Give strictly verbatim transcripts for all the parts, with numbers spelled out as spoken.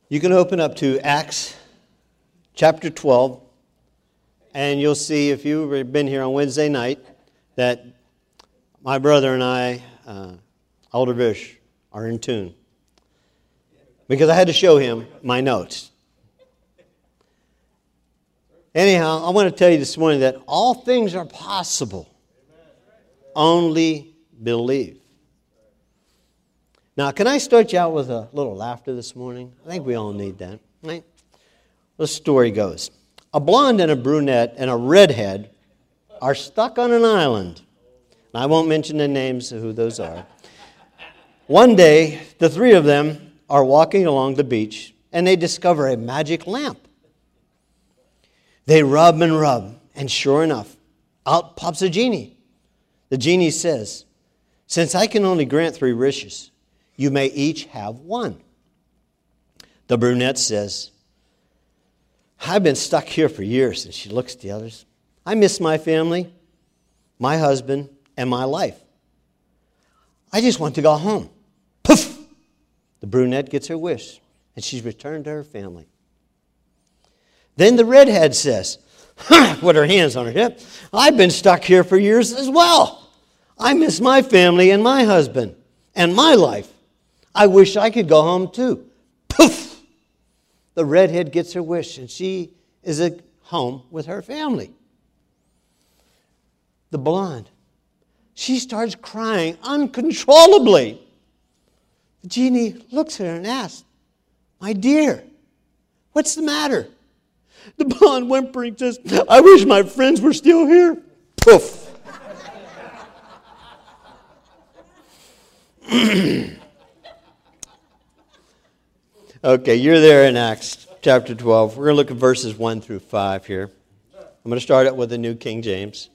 You can open up to Acts chapter twelve, and you'll see, if you've been here on Wednesday night, that my brother and I, uh, Elder Vish, are in tune. Because I had to show him my notes. Anyhow, I want to tell you this morning that all things are possible. Only believe. Now, can I start you out with a little laughter this morning? I think we all need that, right? The story goes. A blonde and a brunette and a redhead are stuck on an island. I won't mention the names of who those are. One day, the three of them are walking along the beach, and they discover a magic lamp. They rub and rub, and sure enough, out pops a genie. The genie says, "Since I can only grant three wishes, you may each have one." The brunette says, "I've been stuck here for years," and she looks at the others. "I miss my family, my husband, and my life. I just want to go home." Poof! The brunette gets her wish, and she's returned to her family. Then the redhead says, with her hands on her hip, "I've been stuck here for years as well. I miss my family and my husband and my life. I wish I could go home too." Poof! The redhead gets her wish, and she is at home with her family. The blonde, she starts crying uncontrollably. The genie looks at her and asks, "My dear, what's the matter?" The blonde whimpering says, "I wish my friends were still here." Poof! Okay, you're there in Acts chapter twelve. We're going to look at verses one through five here. I'm going to start out with the New King James.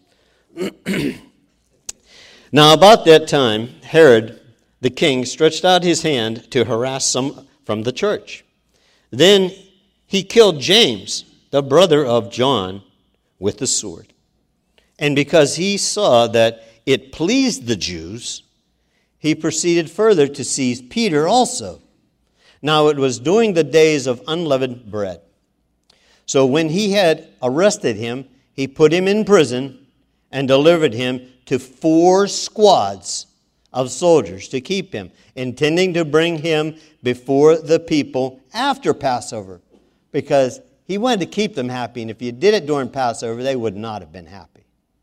Now about that time, Herod the king stretched out his hand to harass some from the church. Then he killed James, the brother of John, with the sword. And because he saw that it pleased the Jews, he proceeded further to seize Peter also. Now it was during the days of unleavened bread. So when he had arrested him, he put him in prison and delivered him to four squads of soldiers to keep him, intending to bring him before the people after Passover, because he wanted to keep them happy, and if you did it during Passover, they would not have been happy.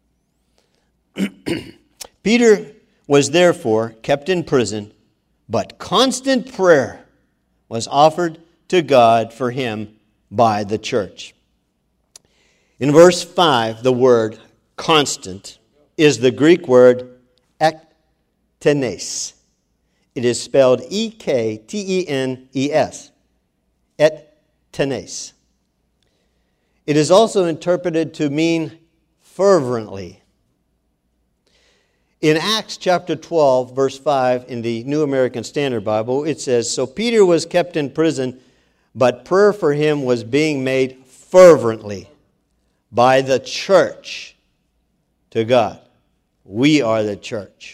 Peter was therefore kept in prison, but constant prayer was offered to God for him by the church. In verse five, the word constant is the Greek word ektenes. It is spelled E K T E N E S. Ektenes. It is also interpreted to mean fervently. In Acts chapter twelve, verse five, in the New American Standard Bible, it says, "So Peter was kept in prison, but prayer for him was being made fervently by the church to God." We are the church.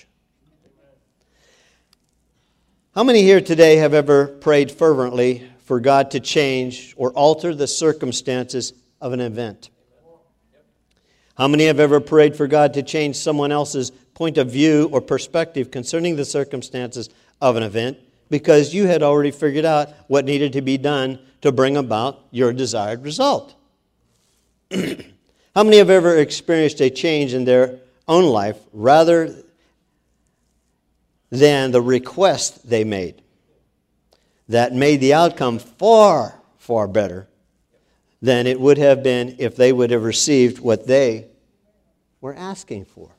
How many here today have ever prayed fervently for God to change or alter the circumstances of an event? How many have ever prayed for God to change someone else's point of view or perspective concerning the circumstances of an event because you had already figured out what needed to be done to bring about your desired result? How many have ever experienced a change in their own life rather than the request they made that made the outcome far, far better than it would have been if they would have received what they were asking for?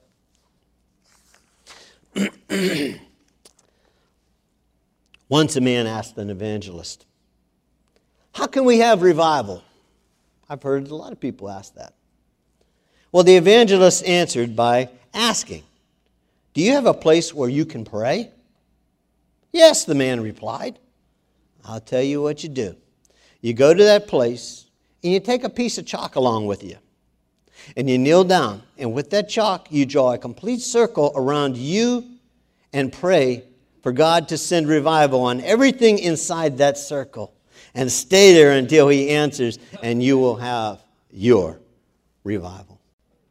Once a man asked an evangelist, "How can we have revival?" I've heard a lot of people ask that. Well, the evangelist answered by asking, "Do you have a place where you can pray?" "Yes," the man replied. "I'll tell you what you do. You go to that place and you take a piece of chalk along with you. And you kneel down, and with that chalk, you draw a complete circle around you and pray for God to send revival on everything inside that circle. And stay there until He answers, and you will have your revival.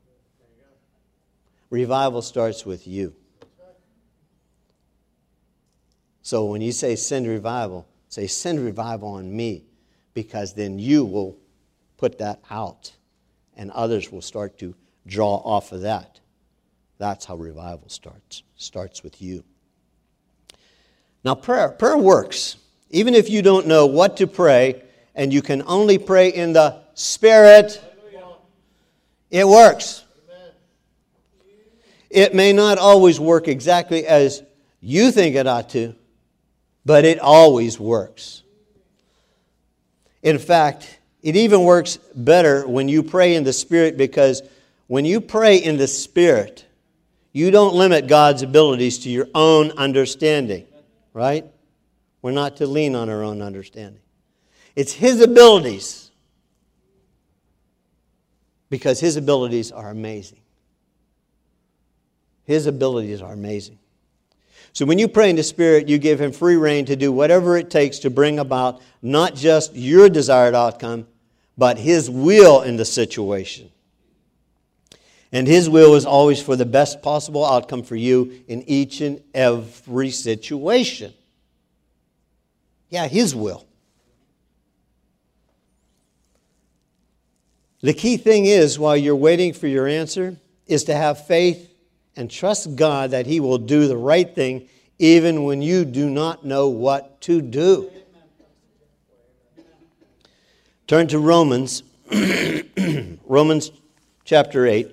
Revival starts with you. So when you say send revival, say send revival on me, because then you will put that out, and others will start to draw off of that. That's how revival starts. Starts with you. Now prayer, prayer works. Even if you don't know what to pray, and you can only pray in the Spirit, it works. It may not always work exactly as you think it ought to, but it always works. In fact, it even works better when you pray in the Spirit, because when you pray in the Spirit, you don't limit God's abilities to your own understanding, right? We're not to lean on our own understanding. It's His abilities, because His abilities are amazing. His abilities are amazing. So when you pray in the Spirit, you give Him free rein to do whatever it takes to bring about not just your desired outcome, but His will in the situation. And His will is always for the best possible outcome for you in each and every situation. Yeah, His will. The key thing is, while you're waiting for your answer, is to have faith and trust God that He will do the right thing even when you do not know what to do. Turn to Romans, Romans chapter eight.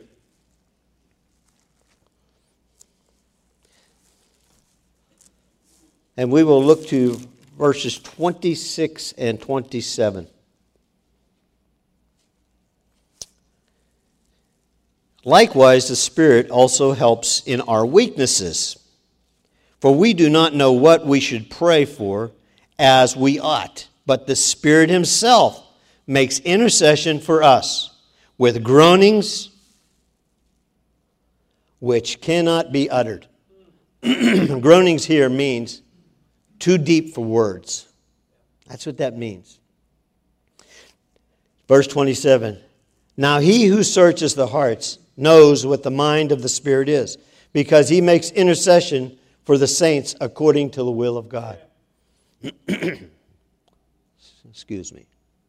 And we will look to verses twenty-six and twenty-seven. Likewise, the Spirit also helps in our weaknesses. For we do not know what we should pray for as we ought, but the Spirit Himself makes intercession for us with groanings which cannot be uttered. Groanings here means too deep for words. That's what that means. Verse twenty-seven. Now He who searches the hearts knows what the mind of the Spirit is, because He makes intercession for the saints according to the will of God. Excuse me.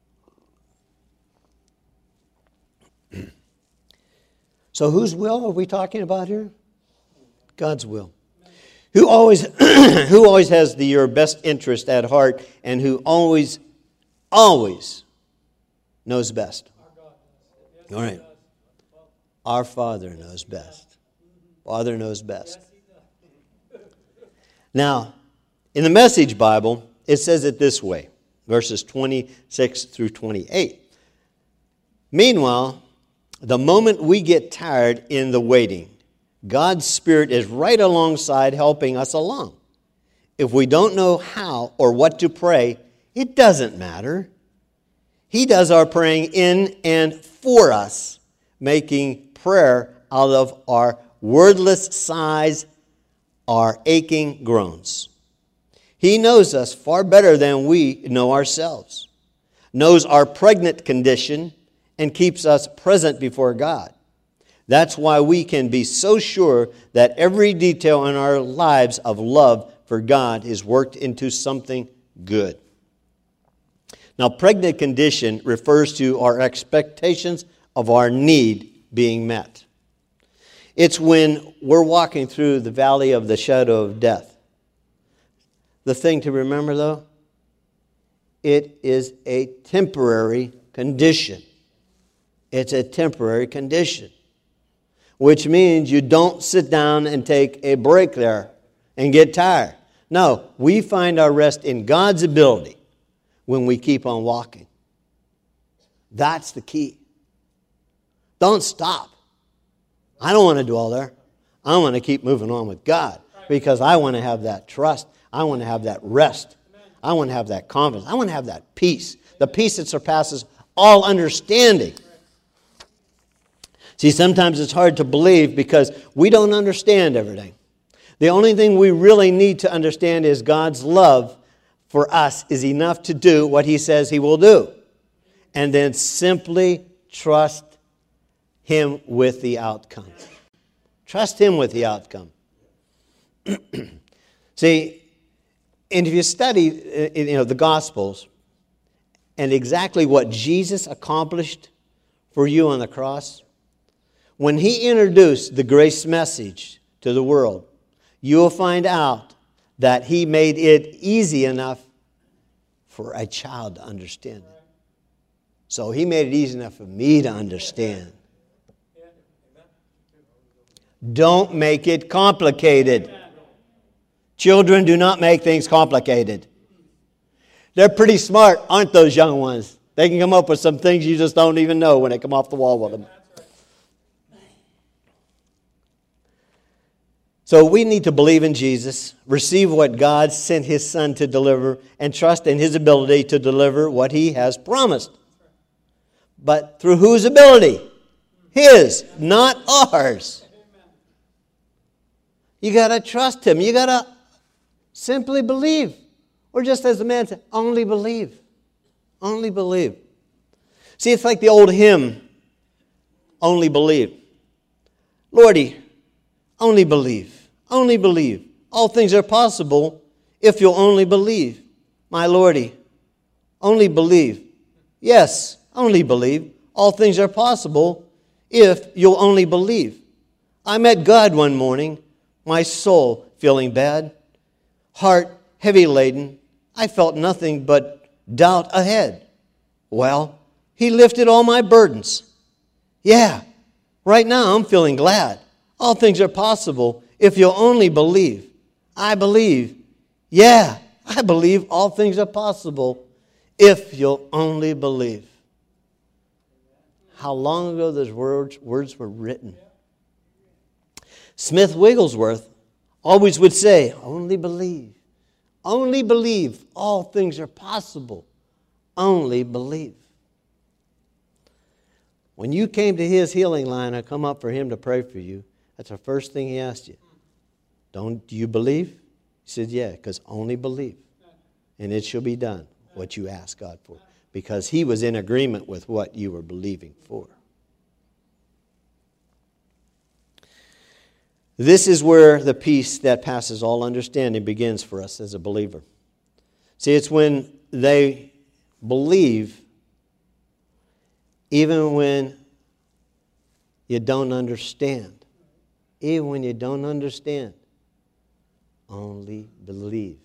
So whose will are we talking about here? God's will. Who always, who always has the, your best interest at heart, and who always, always knows best. All right. Our Father knows best. Father knows best. Now, in the Message Bible, it says it this way, verses twenty-six through twenty-eight. Meanwhile, the moment we get tired in the waiting, God's Spirit is right alongside helping us along. If we don't know how or what to pray, it doesn't matter. He does our praying in and for us, making prayer out of our wordless sighs, our aching groans. He knows us far better than we know ourselves, knows our pregnant condition, and keeps us present before God. That's why we can be so sure that every detail in our lives of love for God is worked into something good. Now, pregnant condition refers to our expectations of our need being met. It's when we're walking through the valley of the shadow of death. The thing to remember, though, it is a temporary condition. It's a temporary condition, which means you don't sit down and take a break there and get tired. No, we find our rest in God's ability when we keep on walking. That's the key. Don't stop. I don't want to dwell there. I want to keep moving on with God, because I want to have that trust. I want to have that rest. I want to have that confidence. I want to have that peace. The peace that surpasses all understanding. See, sometimes it's hard to believe because we don't understand everything. The only thing we really need to understand is God's love for us is enough to do what he says he will do. And then simply trust him with the outcome. Trust him with the outcome. See, and if you study you know, the Gospels and exactly what Jesus accomplished for you on the cross, when he introduced the grace message to the world, you will find out that he made it easy enough for a child to understand it. So he made it easy enough for me to understand. Don't make it complicated. Children, do not make things complicated. They're pretty smart, aren't those young ones? They can come up with some things you just don't even know when they come off the wall with them. So we need to believe in Jesus, receive what God sent his Son to deliver, and trust in his ability to deliver what he has promised. But through whose ability? His, not ours. You got to trust him. You got to simply believe. Or just as the man said, only believe. Only believe. See, it's like the old hymn, only believe. Lordy, only believe. Only believe. All things are possible if you'll only believe. My Lordy, only believe. Yes, only believe. All things are possible if you'll only believe. I met God one morning, my soul feeling bad, heart heavy laden. I felt nothing but doubt ahead. Well, he lifted all my burdens. Yeah, right now I'm feeling glad. All things are possible if you'll only believe. I believe. Yeah, I believe all things are possible if you'll only believe. How long ago those words, words were written. Smith Wigglesworth always would say, only believe. Only believe all things are possible. Only believe. When you came to his healing line, I come up for him to pray for you. That's the first thing he asked you. Don't do you believe? He said, yeah, because only believe. And it shall be done, what you ask God for. Because he was in agreement with what you were believing for. This is where the peace that passes all understanding begins for us as a believer. See, it's when they believe, even when you don't understand. Even when you don't understand. Only believe.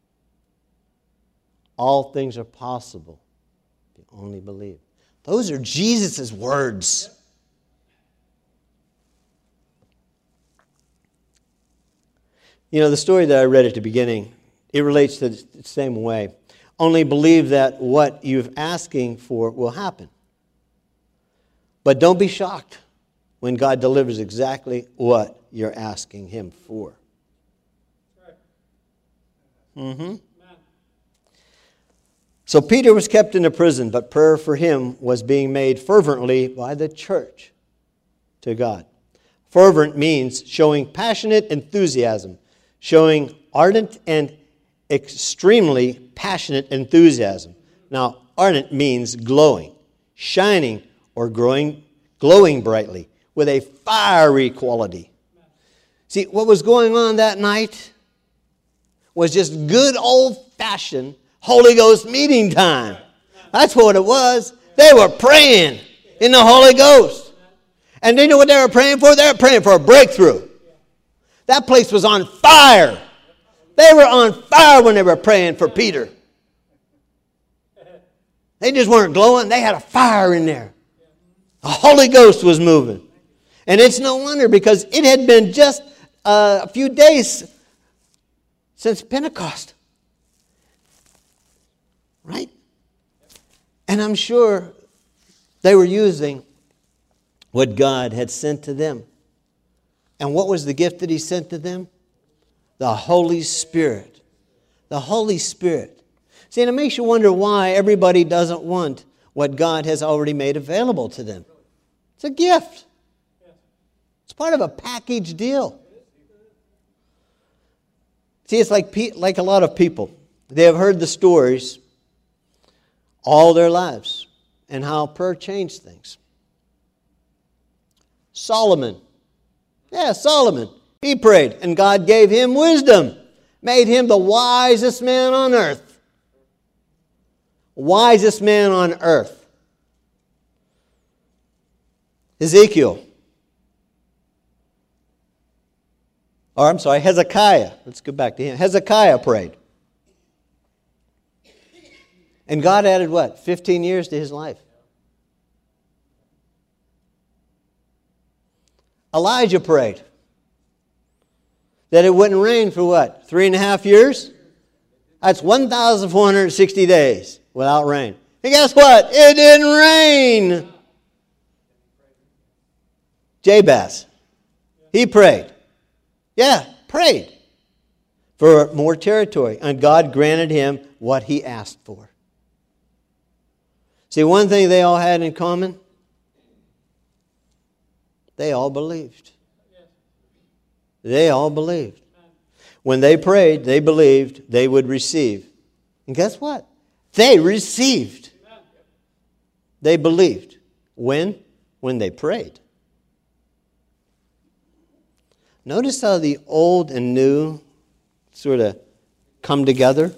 All things are possible if you only believe. Those are Jesus' words. You know, the story that I read at the beginning, it relates to the same way. Only believe that what you're asking for will happen. But don't be shocked when God delivers exactly what you're asking him for. Mm-hmm. So Peter was kept in a prison, but prayer for him was being made fervently by the church to God. Fervent means showing passionate enthusiasm, showing ardent and extremely passionate enthusiasm. Now, ardent means glowing, shining, or growing, glowing brightly with a fiery quality. See, what was going on that night was just good old-fashioned Holy Ghost meeting time. That's what it was. They were praying in the Holy Ghost. And do you know what they were praying for? They were praying for a breakthrough. That place was on fire. They were on fire when they were praying for Peter. They just weren't glowing. They had a fire in there. The Holy Ghost was moving. And it's no wonder because it had been just uh, a few days since Pentecost. Right? And I'm sure they were using what God had sent to them. And what was the gift that he sent to them? The Holy Spirit. The Holy Spirit. See, and it makes you wonder why everybody doesn't want what God has already made available to them. It's a gift. It's part of a package deal. See, it's like, like a lot of people. They have heard the stories all their lives and how prayer changed things. Solomon. Yeah, Solomon. He prayed, and God gave him wisdom. Made him the wisest man on earth. Wisest man on earth. Ezekiel. Or I'm sorry, Hezekiah. Let's go back to him. Hezekiah prayed. And God added what? fifteen years to his life. Elijah prayed that it wouldn't rain for what? Three and a half years? That's one thousand four hundred sixty days without rain. And guess what? It didn't rain. Jabez. He prayed. Yeah, prayed for more territory. And God granted him what he asked for. See, one thing they all had in common, they all believed. They all believed. When they prayed, they believed they would receive. And guess what? They received. They believed. When? When they prayed. Notice how the old and new sort of come together.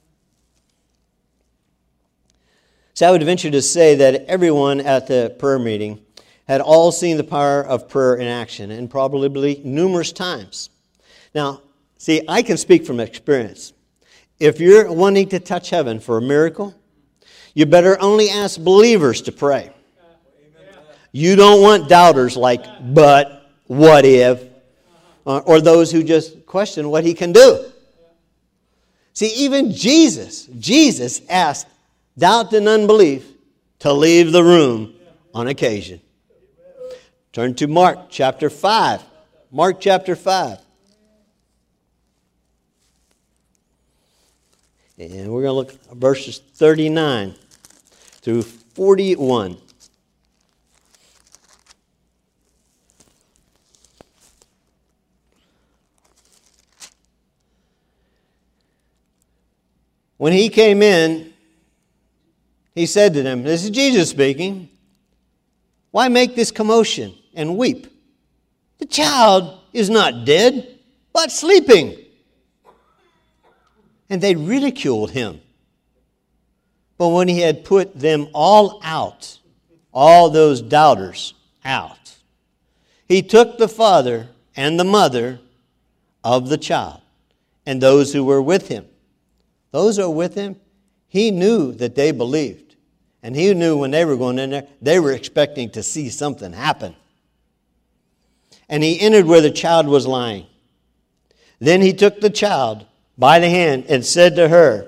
So I would venture to say that everyone at the prayer meeting had all seen the power of prayer in action, and probably numerous times. Now, see, I can speak from experience. If you're wanting to touch heaven for a miracle, you better only ask believers to pray. You don't want doubters like, but, what if, or those who just question what he can do. See, even Jesus, Jesus asked doubt and unbelief to leave the room on occasion. Turn to Mark chapter five. Mark chapter five. And we're going to look at verses thirty-nine through forty-one. When he came in, he said to them, this is Jesus speaking, why make this commotion and weep? The child is not dead, but sleeping. And they ridiculed him. But when he had put them all out, all those doubters out, he took the father and the mother of the child and those who were with him. Those who were with him, he knew that they believed. And he knew when they were going in there, they were expecting to see something happen. And he entered where the child was lying. Then he took the child by the hand and said to her,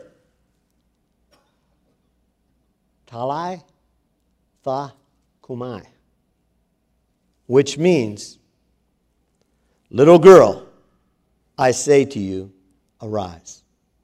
Talai tha kumai, which means, little girl, I say to you, arise.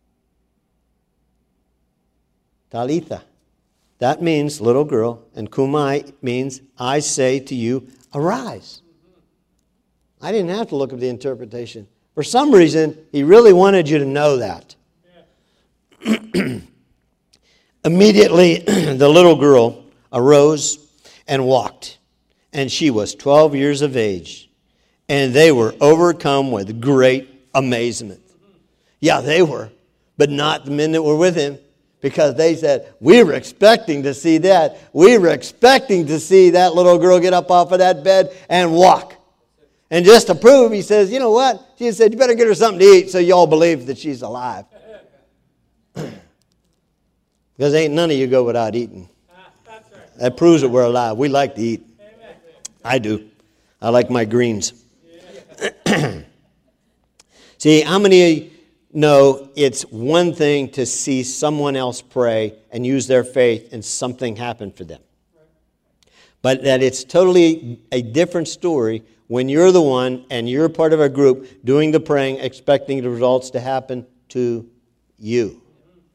Talitha. That means little girl, and kumai means I say to you, arise. I didn't have to look up the interpretation. For some reason, he really wanted you to know that. Yeah. Immediately, the little girl arose and walked, and she was twelve years of age, and they were overcome with great amazement. Yeah, they were, but not the men that were with him. Because they said, we were expecting to see that. We were expecting to see that little girl get up off of that bed and walk. And just to prove, he says, you know what? She said, you better get her something to eat so you all believe that she's alive. Because ain't none of you go without eating. That proves that we're alive. We like to eat. I do. I like my greens. See, how many know it's one thing to see someone else pray and use their faith and something happen for them. But that it's totally a different story when you're the one and you're part of a group doing the praying, expecting the results to happen to you.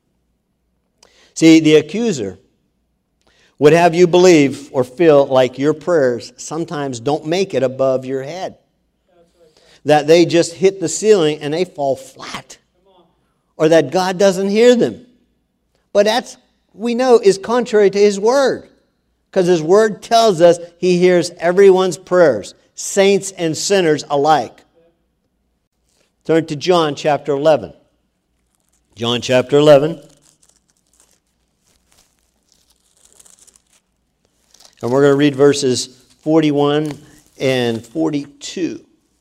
See, the accuser would have you believe or feel like your prayers sometimes don't make it above your head. That they just hit the ceiling and they fall flat. or that God doesn't hear them. But that's, we know, is contrary to His Word. Because His Word tells us He hears everyone's prayers, saints and sinners alike. Turn to John chapter eleven. John chapter eleven. And we're going to read verses forty-one and forty-two.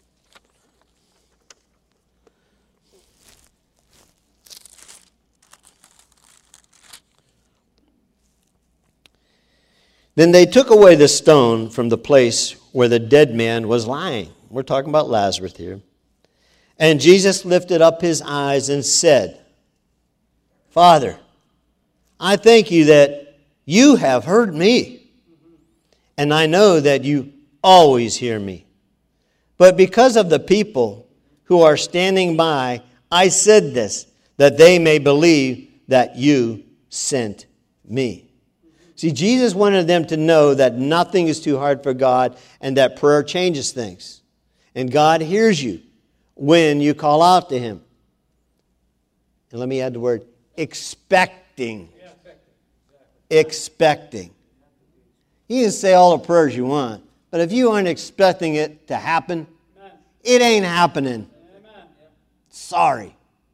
Then they took away the stone from the place where the dead man was lying. We're talking about Lazarus here. And Jesus lifted up His eyes and said, Father, I thank You that You have heard me, and I know that You always hear me. But because of the people who are standing by, I said this, that they may believe that You sent me. See, Jesus wanted them to know that nothing is too hard for God and that prayer changes things. And God hears you when you call out to Him. And let me add the word expecting. Expecting. You can say all the prayers you want, but if you aren't expecting it to happen, it ain't happening. Sorry.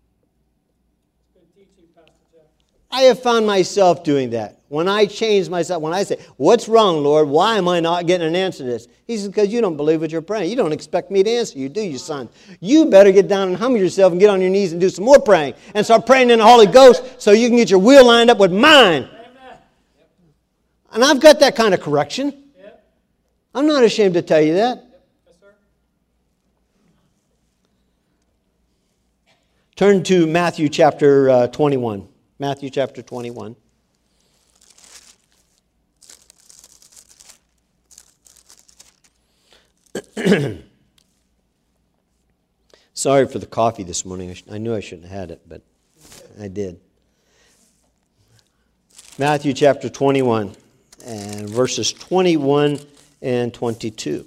I have found myself doing that. When I change myself, when I say, what's wrong, Lord? Why am I not getting an answer to this? He says, because you don't believe what you're praying. You don't expect me to answer you, do you, son? You better get down and humble yourself and get on your knees and do some more praying. And start praying in the Holy Ghost so you can get your will lined up with mine. Amen. And I've got that kind of correction. Yep. I'm not ashamed to tell you that. Yep. Yes, sir. Turn to Matthew chapter uh, twenty-one. Matthew chapter twenty-one. Sorry for the coffee this morning. I, sh- I knew I shouldn't have had it, but I did. Matthew chapter twenty-one, and verses twenty-one and twenty-two.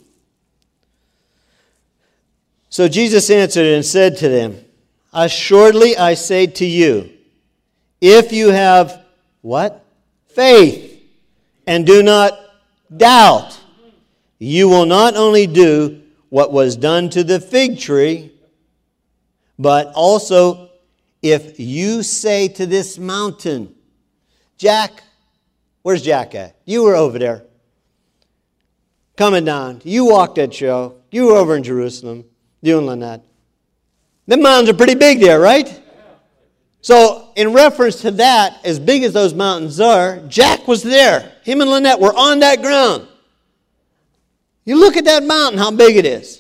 So Jesus answered and said to them, Assuredly I say to you, if you have, what? Faith, and do not doubt, you will not only do what was done to the fig tree, but also if you say to this mountain, Jack, where's Jack at? You were over there. Coming down. You walked that show. You were over in Jerusalem doing Lynette. The mountains are pretty big there, right? So, in reference to that, as big as those mountains are, Jack was there. Him and Lynette were on that ground. You look at that mountain, how big it is.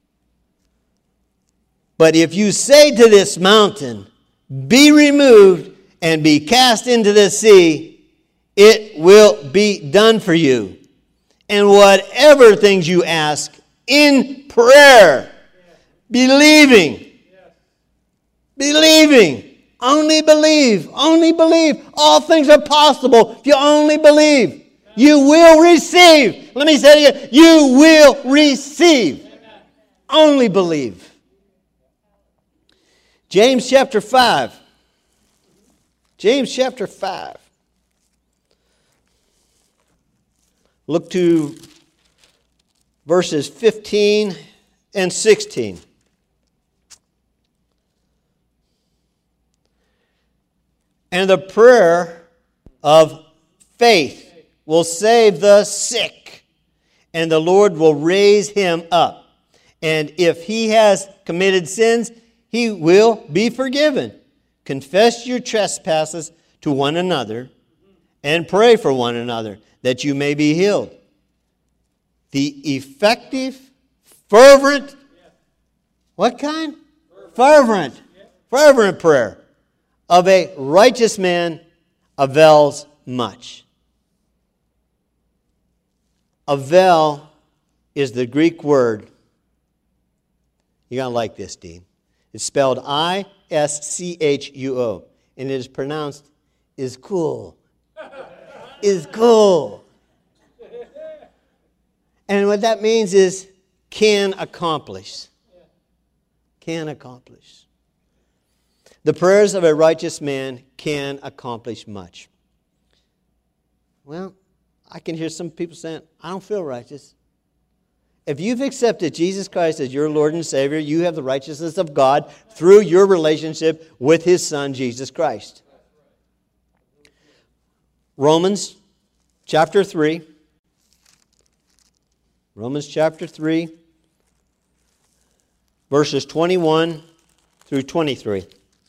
But if you say to this mountain, be removed and be cast into the sea, it will be done for you. And whatever things you ask in prayer, believing, believing, only believe, only believe. All things are possible if you only believe. You will receive. Let me say it again. You will receive. Only believe. James chapter five. James chapter five. Look to verses fifteen and sixteen. And the prayer of faith will save the sick, and the Lord will raise him up. And if he has committed sins, he will be forgiven. Confess your trespasses to one another and pray for one another that you may be healed. The effective, fervent, what kind? Fervent, fervent prayer of a righteous man avails much. Avail is the Greek word. You're going to like this, Dean. It's spelled I S C H U O. And it is pronounced is cool. Is cool. And what that means is can accomplish. Can accomplish. The prayers of a righteous man can accomplish much. Well, I can hear some people saying, I don't feel righteous. If you've accepted Jesus Christ as your Lord and Savior, you have the righteousness of God through your relationship with His Son, Jesus Christ. Romans chapter three. Romans chapter three, verses twenty-one through twenty-three.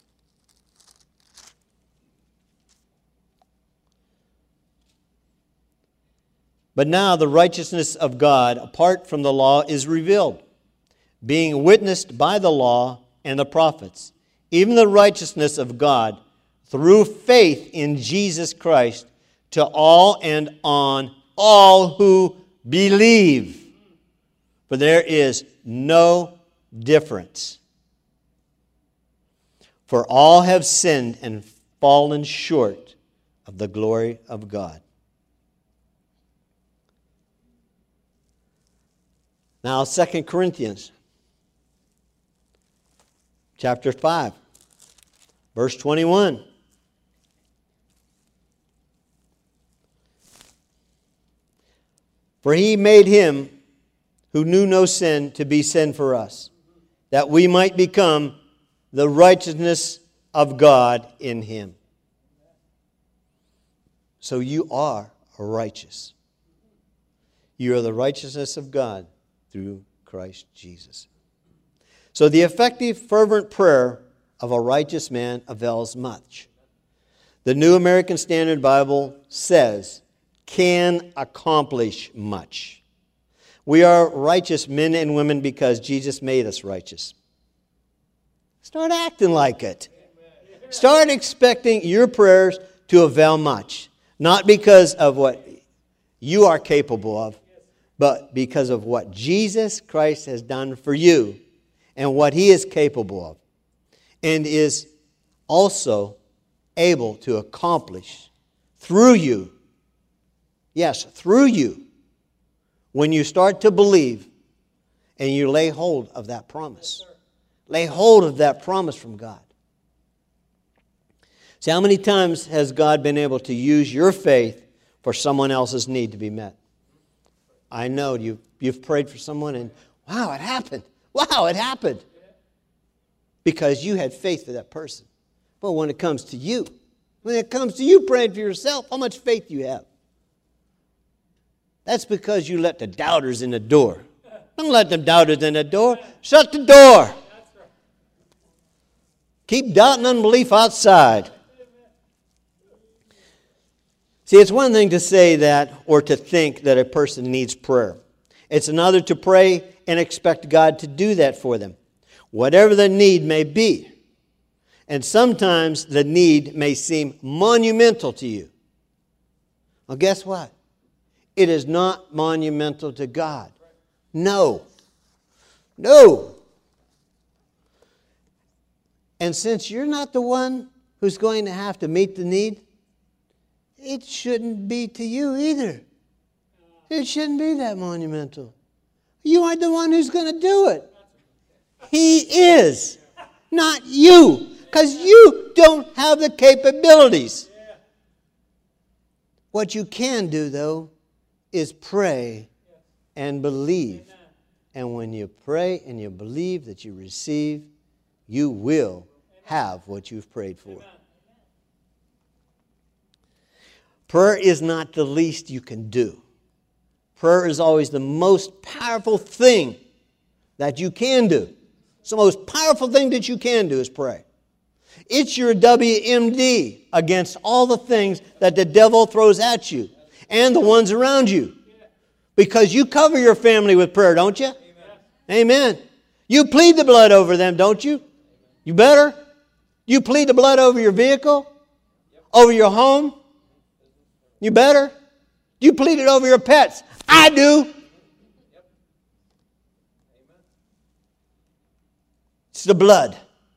But now the righteousness of God, apart from the law, is revealed, being witnessed by the law and the prophets, even the righteousness of God through faith in Jesus Christ to all and on all who believe. For there is no difference. For all have sinned and fallen short of the glory of God. Now, Second Corinthians chapter five, verse twenty-one. For He made Him who knew no sin to be sin for us, that we might become the righteousness of God in Him. So you are righteous. You are the righteousness of God through Christ Jesus. So the effective, fervent prayer of a righteous man avails much. The New American Standard Bible says, can accomplish much. We are righteous men and women because Jesus made us righteous. Start acting like it. Start expecting your prayers to avail much. Not because of what you are capable of, but because of what Jesus Christ has done for you and what He is capable of and is also able to accomplish through you. Yes, through you. When you start to believe and you lay hold of that promise. Lay hold of that promise from God. See, how many times has God been able to use your faith for someone else's need to be met? I know you've, you've prayed for someone and, wow, it happened. Wow, it happened. Because you had faith for that person. But when it comes to you, when it comes to you praying for yourself, how much faith do you have? That's because you let the doubters in the door. Don't let them doubters in the door. Shut the door. Keep doubt and unbelief outside. See, it's one thing to say that or to think that a person needs prayer. It's another to pray and expect God to do that for them, whatever the need may be. And sometimes the need may seem monumental to you. Well, guess what? It is not monumental to God. No. No. And since you're not the one who's going to have to meet the need, it shouldn't be to you either. It shouldn't be that monumental. You aren't the one who's going to do it. He is, not you, because you don't have the capabilities. What you can do, though, is pray and believe. And when you pray and you believe that you receive, you will have what you've prayed for. Prayer is not the least you can do. Prayer is always the most powerful thing that you can do. It's the most powerful thing that you can do is pray. It's your W M D against all the things that the devil throws at you and the ones around you. Because you cover your family with prayer, don't you? Amen. Amen. You plead the blood over them, don't you? You better. You plead the blood over your vehicle, over your home. You better. You plead it over your pets. I do. It's the blood.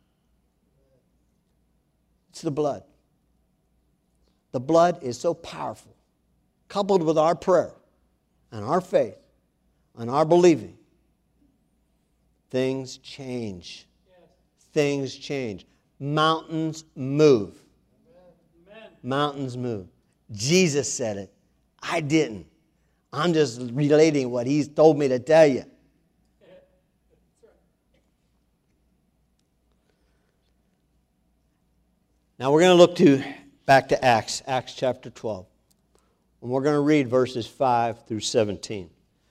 It's the blood. The blood is so powerful. Coupled with our prayer and our faith and our believing, things change. Things change. mountains move. Amen. Mountains move. Jesus said it. I didn't. I'm just relating what He's told me to tell you. Now we're going to look to back to Acts, Acts chapter twelve. And we're going to read verses five through seventeen.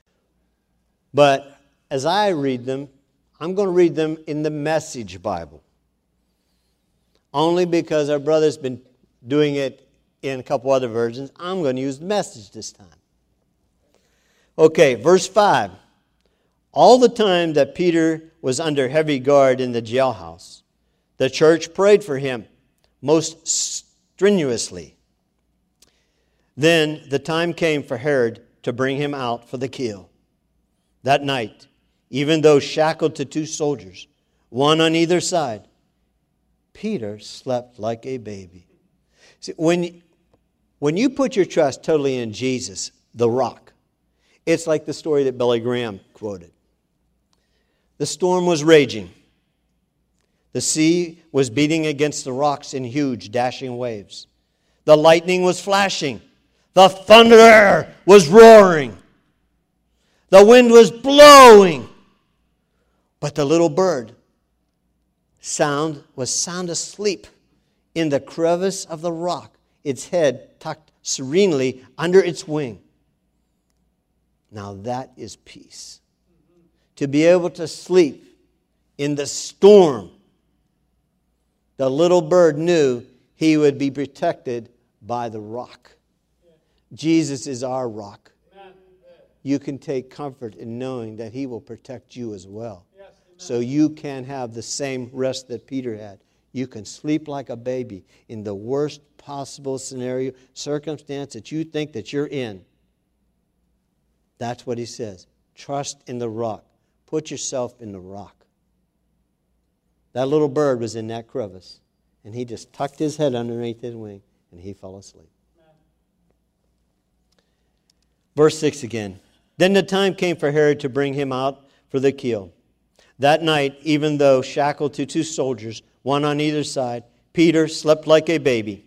But as I read them, I'm going to read them in the Message Bible. Only because our brother's been doing it in a couple other versions, I'm going to use the Message this time. Okay, verse five. All the time that Peter was under heavy guard in the jailhouse, the church prayed for him most strenuously. Then the time came for Herod to bring him out for the kill. That night, even though shackled to two soldiers, one on either side, Peter slept like a baby. See, when, when you put your trust totally in Jesus, the rock, it's like the story that Billy Graham quoted. The storm was raging. The sea was beating against the rocks in huge, dashing waves. The lightning was flashing. The thunder was roaring. The wind was blowing. But the little bird sound was sound asleep in the crevice of the rock, its head tucked serenely under its wing. Now that is peace. To be able to sleep in the storm. The little bird knew he would be protected by the rock. Jesus is our rock. You can take comfort in knowing that He will protect you as well. So you can have the same rest that Peter had. You can sleep like a baby in the worst possible scenario, circumstance that you think that you're in. That's what he says. Trust in the rock. Put yourself in the rock. That little bird was in that crevice, and he just tucked his head underneath his wing, and he fell asleep. Amen. Verse six again. Then the time came for Herod to bring him out for the kill. That night, even though shackled to two soldiers, one on either side, Peter slept like a baby.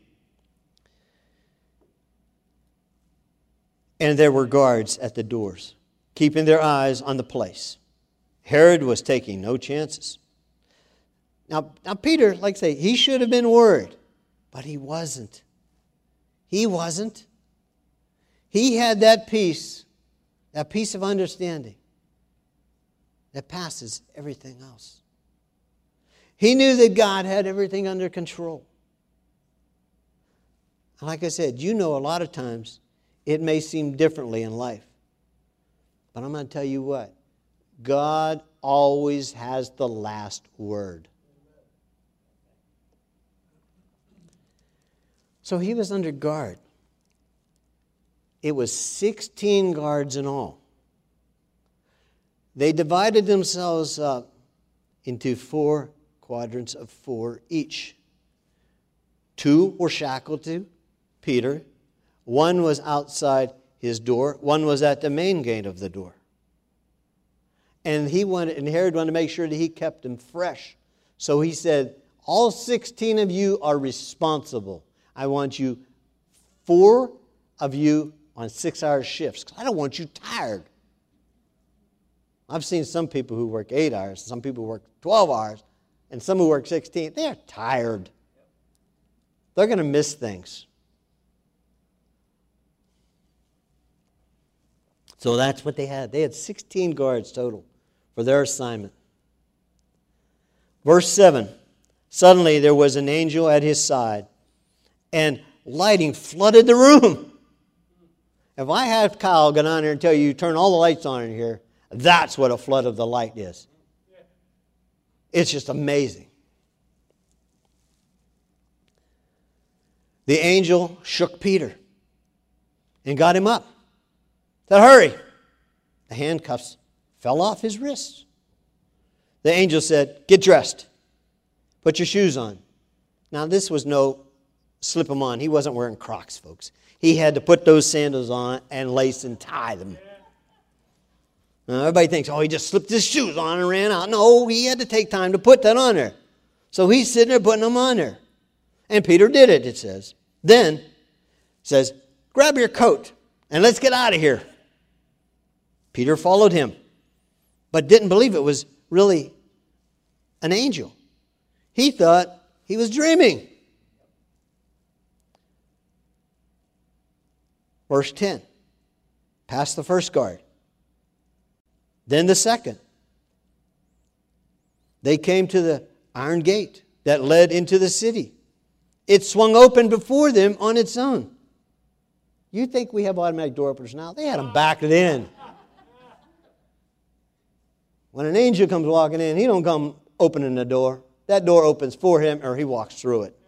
And there were guards at the doors, keeping their eyes on the place. Herod was taking no chances. Now, now Peter, like I say, he should have been worried, but he wasn't. He wasn't. He had that peace, that peace of understanding that passes everything else. He knew that God had everything under control. And like I said, you know a lot of times it may seem differently in life. But I'm going to tell you what. God always has the last word. So he was under guard. It was sixteen guards in all. They divided themselves up into four quadrants of four each. Two were shackled to Peter. One was outside his door. One was at the main gate of the door. And he wanted, and Herod wanted to make sure that he kept them fresh. So he said, all sixteen of you are responsible. I want you, four of you on six-hour shifts. I don't want you tired. I've seen some people who work eight hours, some people who work twelve hours, and some who work sixteen. They're tired. They're going to miss things. So that's what they had. They had sixteen guards total for their assignment. Verse seven. Suddenly there was an angel at his side, and lighting flooded the room. If I had Kyle go down here and tell you, you turn all the lights on in here, that's what a flood of the light is. It's just amazing. The angel shook Peter and got him up. Said, hurry. The handcuffs fell off his wrists. The angel said, get dressed. Put your shoes on. Now this was no slip them on. He wasn't wearing Crocs, folks. He had to put those sandals on and lace and tie them. Now, everybody thinks, oh, he just slipped his shoes on and ran out. No, he had to take time to put that on there. So he's sitting there putting them on there. And Peter did it, it says. Then, it says, grab your coat and let's get out of here. Peter followed him, but didn't believe it was really an angel. He thought he was dreaming. Verse ten. Past the first guard. Then the second. They came to the iron gate that led into the city. It swung open before them on its own. You think we have automatic door openers now? They had them back then. When an angel comes walking in, he don't come opening the door. That door opens for him or he walks through it.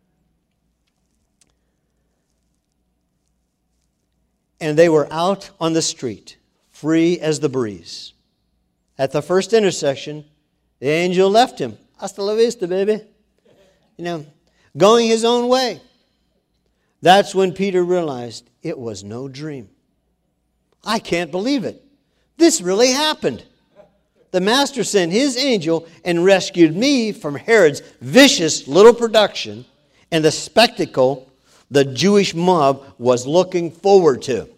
And they were out on the street, free as the breeze. At the first intersection, the angel left him. Hasta la vista, baby. You know, going his own way. That's when Peter realized it was no dream. I can't believe it. This really happened. The master sent his angel and rescued me from Herod's vicious little production and the spectacle the Jewish mob was looking forward to.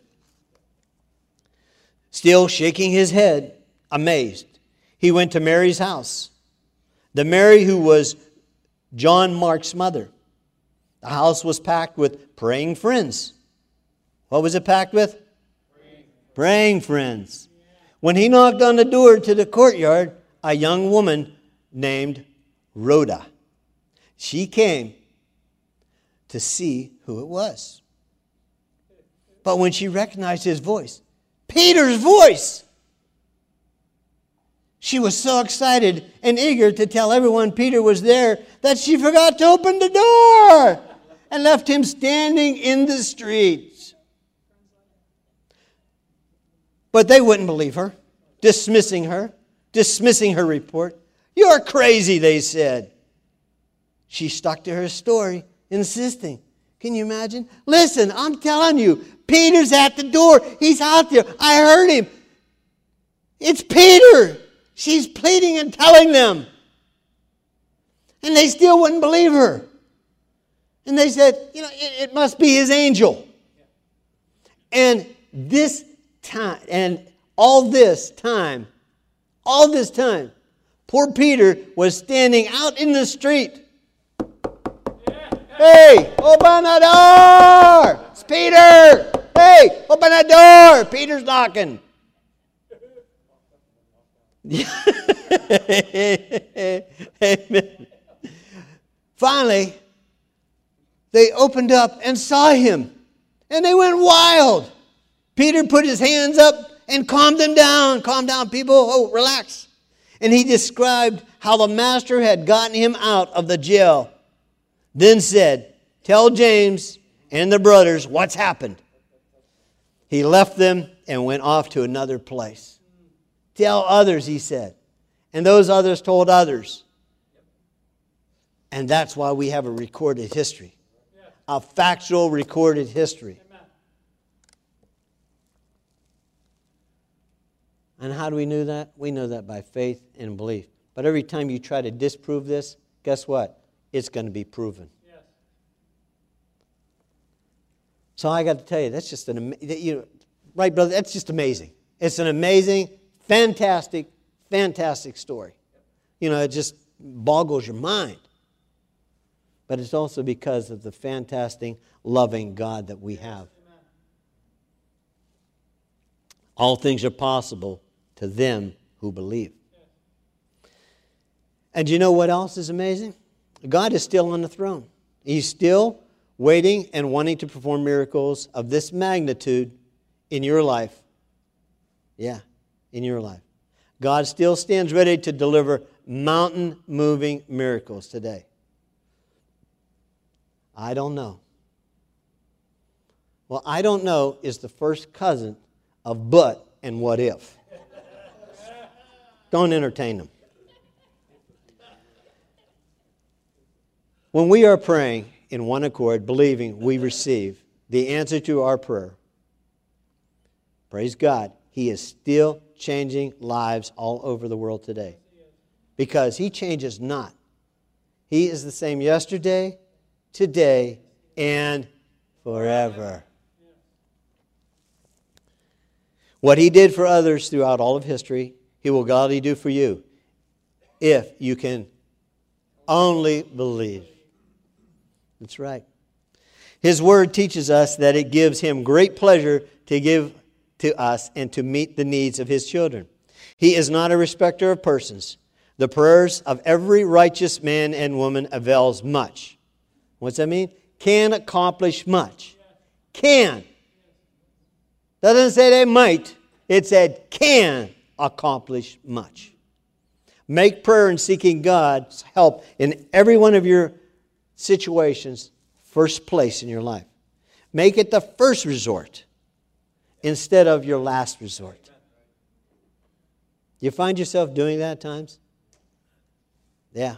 Still shaking his head, amazed, he went to Mary's house. The Mary who was John Mark's mother. The house was packed with praying friends. What was it packed with? Praying, praying friends. When he knocked on the door to the courtyard, a young woman named Rhoda. She came to see who it was. But when she recognized his voice, Peter's voice, she was so excited and eager to tell everyone Peter was there that she forgot to open the door and left him standing in the streets. But they wouldn't believe her, dismissing her, dismissing her report. You're crazy, they said. She stuck to her story, insisting. Can you imagine? Listen, I'm telling you, Peter's at the door. He's out there. I heard him. It's Peter. She's pleading and telling them. And they still wouldn't believe her. And they said, you know, it, it must be his angel. And this time, and all this time, all this time, poor Peter was standing out in the street. Hey, open the door! It's Peter! Hey, open the door! Peter's knocking. Amen. Finally, they opened up and saw him. And they went wild. Peter put his hands up and calmed them down. Calm down, people. Oh, relax. And he described how the master had gotten him out of the jail. Then said, tell James and the brothers what's happened. He left them and went off to another place. Tell others, he said. And those others told others. And that's why we have a recorded history. A factual recorded history. And how do we know that? We know that by faith and belief. But every time you try to disprove this, guess what? It's going to be proven. Yes. So I got to tell you, that's just an you know, right, brother? That's just amazing. It's an amazing, fantastic, fantastic story. You know, it just boggles your mind. But it's also because of the fantastic, loving God that we have. All things are possible to them who believe. And you know what else is amazing? God is still on the throne. He's still waiting and wanting to perform miracles of this magnitude in your life. Yeah, in your life. God still stands ready to deliver mountain-moving miracles today. I don't know. Well, I don't know is the first cousin of but and what if. Don't entertain them. When we are praying in one accord, believing we receive the answer to our prayer, praise God, He is still changing lives all over the world today. Because He changes not. He is the same yesterday, today, and forever. What He did for others throughout all of history, He will gladly do for you if you can only believe. That's right. His Word teaches us that it gives Him great pleasure to give to us and to meet the needs of His children. He is not a respecter of persons. The prayers of every righteous man and woman avails much. What's that mean? Can accomplish much. Can. Doesn't say they might. It said can accomplish much. Make prayer and seeking God's help in every one of your situations first place in your life. Make it the first resort instead of your last resort. You find yourself doing that at times? Yeah.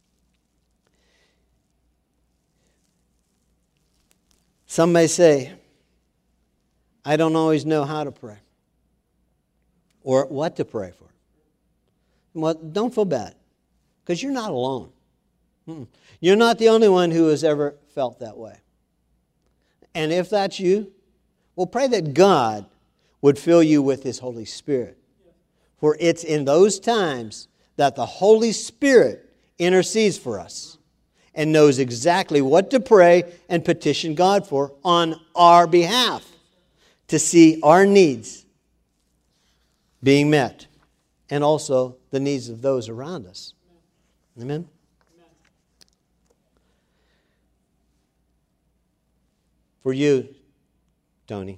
Some may say, I don't always know how to pray or what to pray for. Well, don't feel bad because you're not alone. You're not the only one who has ever felt that way. And if that's you, well, pray that God would fill you with His Holy Spirit. For it's in those times that the Holy Spirit intercedes for us and knows exactly what to pray and petition God for on our behalf to see our needs being met and also the needs of those around us. Amen? For you, Tony,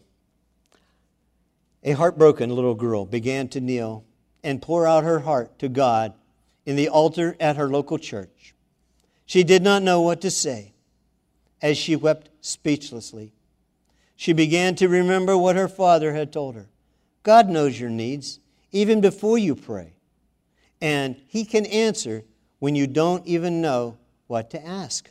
a heartbroken little girl began to kneel and pour out her heart to God in the altar at her local church. She did not know what to say as she wept speechlessly. She began to remember what her father had told her. God knows your needs even before you pray, and He can answer when you don't even know what to ask.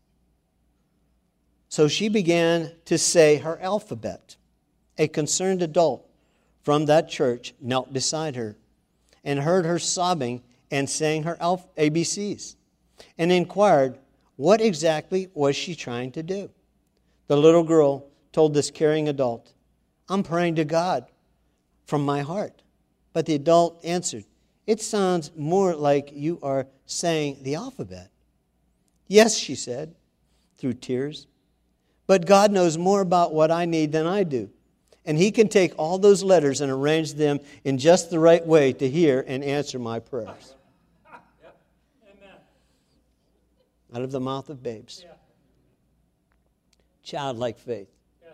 So she began to say her alphabet. A concerned adult from that church knelt beside her and heard her sobbing and saying her A B Cs and inquired what exactly was she trying to do. The little girl told this caring adult, I'm praying to God from my heart. But the adult answered, it sounds more like you are saying the alphabet. Yes, she said, through tears. But God knows more about what I need than I do. And He can take all those letters and arrange them in just the right way to hear and answer my prayers. Yep. Amen. Out of the mouth of babes. Yeah. Childlike faith. Yes.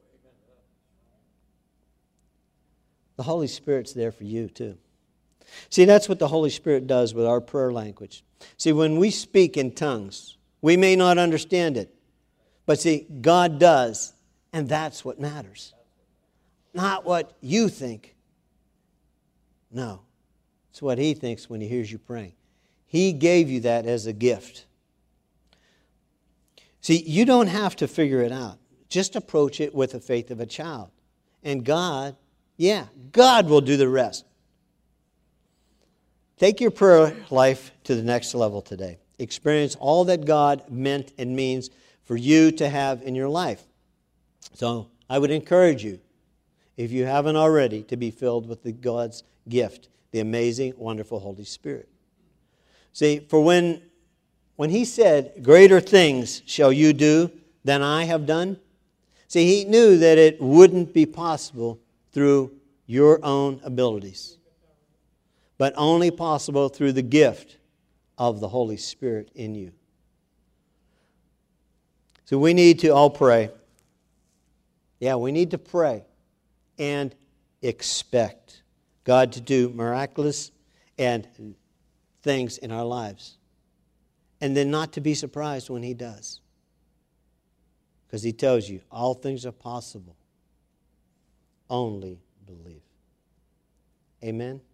The Holy Spirit's there for you too. See, that's what the Holy Spirit does with our prayer language. See, when we speak in tongues, we may not understand it. But see, God does, and that's what matters. Not what you think. No, it's what He thinks when He hears you praying. He gave you that as a gift. See, you don't have to figure it out. Just approach it with the faith of a child. And God, yeah, God will do the rest. Take your prayer life to the next level today. Experience all that God meant and means for you to have in your life. So I would encourage you, if you haven't already, to be filled with the God's gift, the amazing, wonderful Holy Spirit. See, for when, when He said, greater things shall you do than I have done, see, He knew that it wouldn't be possible through your own abilities, but only possible through the gift of the Holy Spirit in you. So we need to all pray. Yeah, we need to pray and expect God to do miraculous and things in our lives. And then not to be surprised when He does. Because He tells you, all things are possible. Only believe. Amen.